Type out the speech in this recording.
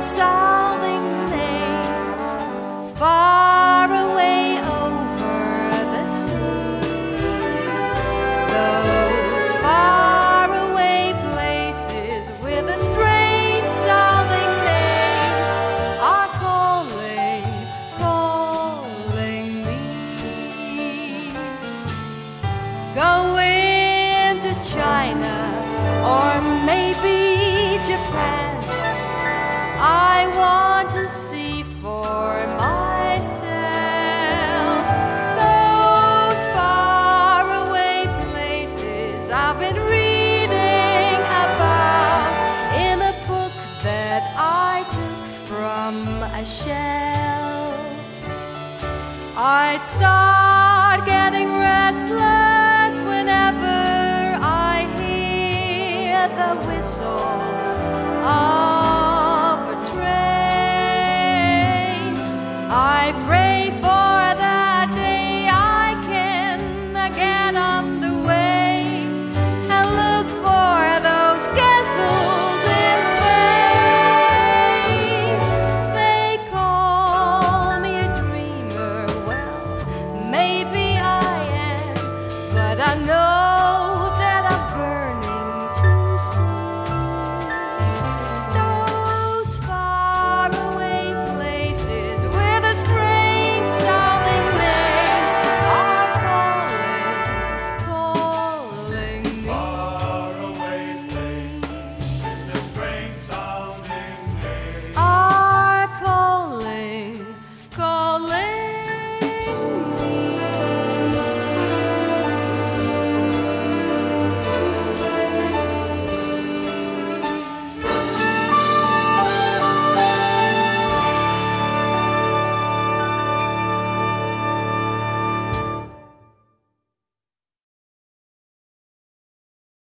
sounding names far away over the sea. Those far away places with the strange sounding names are calling, calling me. Going to China or maybe Japan, I want to see for myself those faraway places I've been reading about in a book that I took from a shelf. I'd start getting restless